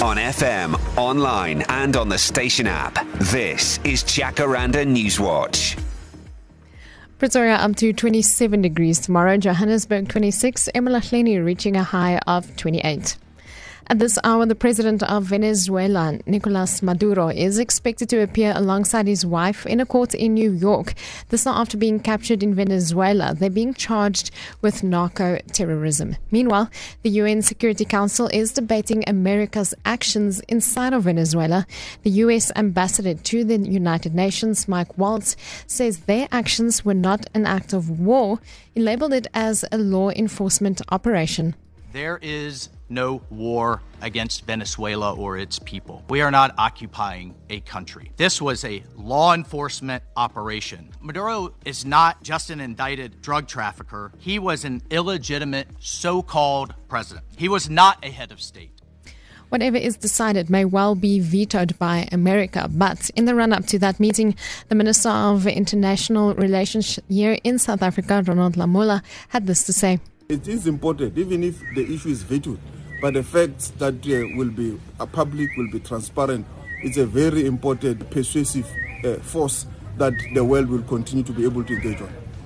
On FM, online and on the station app. This is Jacaranda Newswatch. Pretoria up to 27 degrees tomorrow, Johannesburg 26, eMalahleni reaching a high of 28. At this hour, the president of Venezuela, Nicolas Maduro, is expected to appear alongside his wife in a court in New York. This now after being captured in Venezuela. They're being charged with narco-terrorism. Meanwhile, the UN Security Council is debating America's actions inside of Venezuela. The U.S. ambassador to the United Nations, Mike Waltz, says their actions were not an act of war. He labeled it as a law enforcement operation. There is no war against Venezuela or its people. We are not occupying a country. This was a law enforcement operation. Maduro is not just an indicted drug trafficker. He was an illegitimate so-called president. He was not a head of state. Whatever is decided may well be vetoed by America. But in the run-up to that meeting, the Minister of International Relations here in South Africa, Ronald Lamola, had this to say. It is important, even if the issue is vetoed, but the fact that will be public, will be transparent, it's a very important persuasive force that the world will continue to be able to engage on.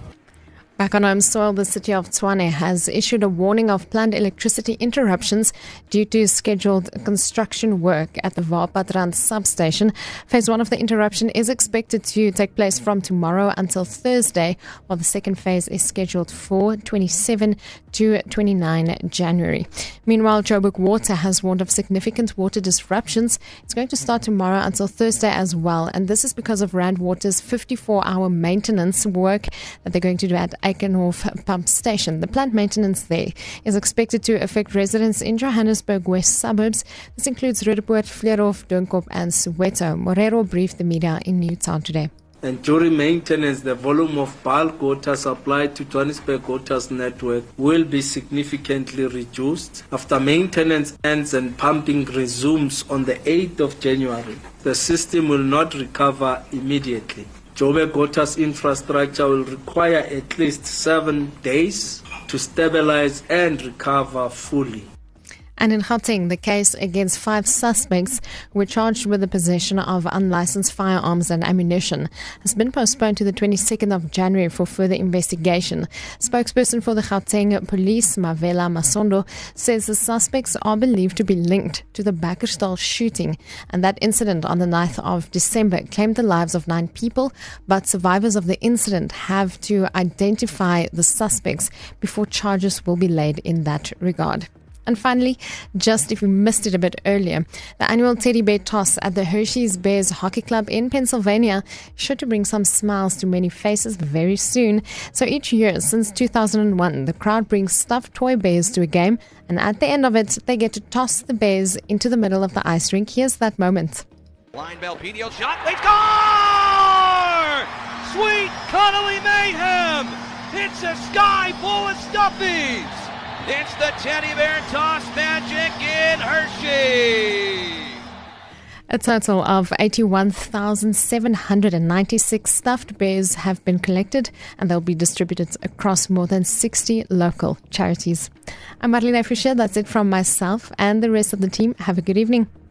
Back on home soil, the city of Tshwane has issued a warning of planned electricity interruptions due to scheduled construction work at the Wapatrand substation. Phase 1 of the interruption is expected to take place from tomorrow until Thursday, while the second phase is scheduled for 27 to 29 January. Meanwhile, Joburg Water has warned of significant water disruptions. It's going to start tomorrow until Thursday as well, and this is because of Rand Water's 54-hour maintenance work that they're going to do at Eikenhof Pump Station. The plant maintenance there is expected to affect residents in Johannesburg West suburbs. This includes Roodepoort, Vleerhof, Doornkop and Soweto. Morero briefed the media in Newtown today. And during maintenance, the volume of bulk water supplied to Johannesburg Water's network will be significantly reduced. After maintenance ends and pumping resumes on the 8th of January, the system will not recover immediately. Joburg Water's infrastructure will require at least 7 days to stabilize and recover fully. And in Gauteng, the case against 5 suspects who were charged with the possession of unlicensed firearms and ammunition has been postponed to the 22nd of January for further investigation. Spokesperson for the Gauteng Police, Mavela Masondo, says the suspects are believed to be linked to the Bakkersdal shooting, and that incident on the 9th of December claimed the lives of 9 people, but survivors of the incident have to identify the suspects before charges will be laid in that regard. And finally, just if you missed it a bit earlier, the annual teddy bear toss at the Hershey's Bears Hockey Club in Pennsylvania is sure to bring some smiles to many faces very soon. So each year since 2001, the crowd brings stuffed toy bears to a game, and at the end of it, they get to toss the bears into the middle of the ice rink. Here's that moment. Line Belpedio shot, they score! Sweet Connolly Mayhem! It's a sky full of stuffies! It's the teddy bear toss magic in Hershey. A total of 81,796 stuffed bears have been collected, and they'll be distributed across more than 60 local charities. I'm Marlene Fischer. That's it from myself and the rest of the team. Have a good evening.